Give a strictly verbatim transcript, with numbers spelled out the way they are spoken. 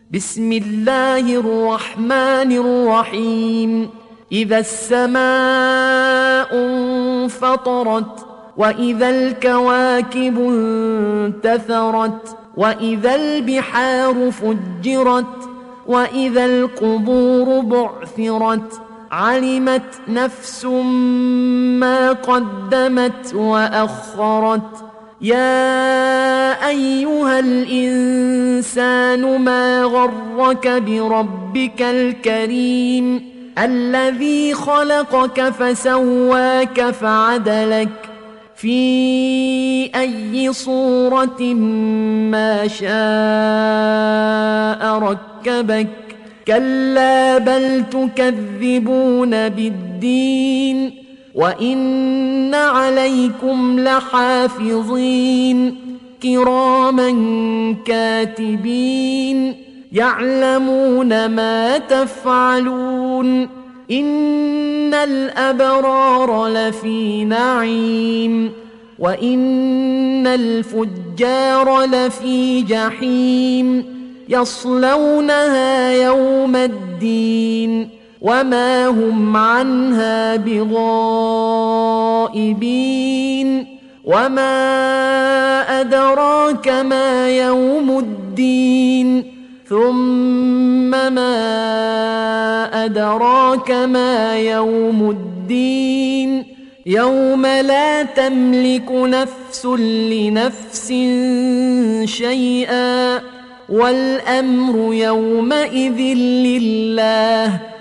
بسم الله الرحمن الرحيم. إذا السماء انفطرت وإذا الكواكب انتثرت وإذا البحار فجرت وإذا القبور بعثرت علمت نفس ما قدمت وأخرت. يا أيها الإنسان ما غرك بربك الكريم الذي خلقك فسواك فعدلك في أي صورة ما شاء ركبك. كلا بل تكذبون بالدين وإن عليكم لحافظين كراما كاتبين يعلمون ما تفعلون. إن الأبرار لفي نعيم وإن الفجار لفي جحيم يصلونها يوم الدين وما هم عنها بغائبين. وما أدراك ما يوم الدين ثم ما أدراك ما يوم الدين يوم لا تملك نفس لنفس شيئا والأمر يومئذ لله